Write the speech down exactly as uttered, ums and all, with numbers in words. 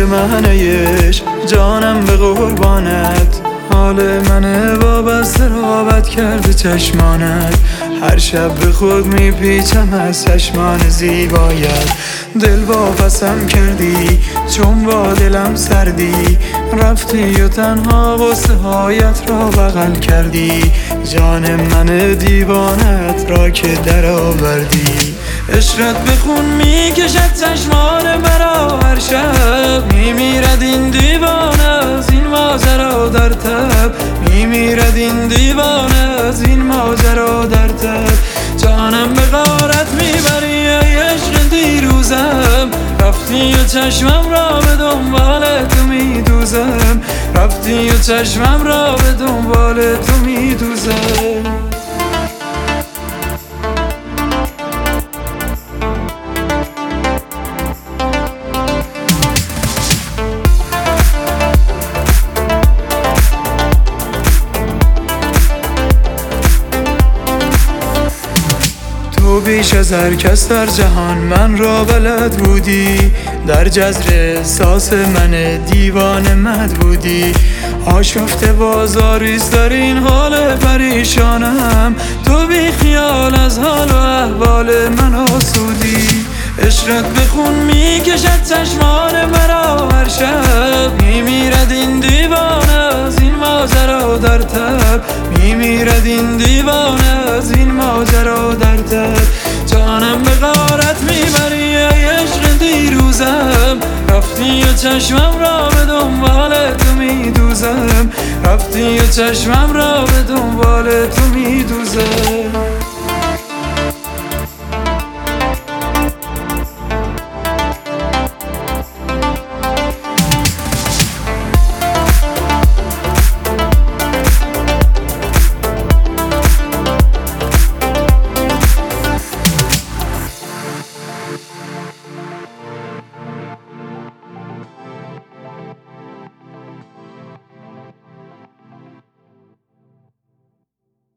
منه جانم به قربانت، حال منه وابسته را بد کرده چشمانت. هر شب به خود میپیچم از چشمان زیبایت، دل واپسم کردی چون با دلم سردی، رفتی و تنها غصه هایت را بغل کردی، جان من دیوانت را که در آوردی. عشقت به خون میکشد چشمان مرا، هر شب میمیرد این دیوانه از این ماجرا در تب، میمیرد این دیوانه از این ماجرا در تب. جانم به غارت میبری ای عشق دیروزم، رفتی و چشمم را به دنبال تو میدوزم، رفتی و چشمم را به دنبال تو میدوزم. تو بیش از هر کس در جهان من را بلد بودی، در جذر احساس من دیوانه مد بودی. آشفته بازاریست در این حال پریشانم، تو بی خیال از حال و احوال من آسودی. عشقت به خون میکشد چشمان مرا، هر شب میمیرد این دیوانه از این ماجرا در تب، میمیرد این دیوانه از این ماجرا در تب. جانم به غارت میبری ای عشق دیروزم، رفتی و چشمم را به دنبال تو میدوزم، رفتی و چشمم را به دنبال تو میدوزم.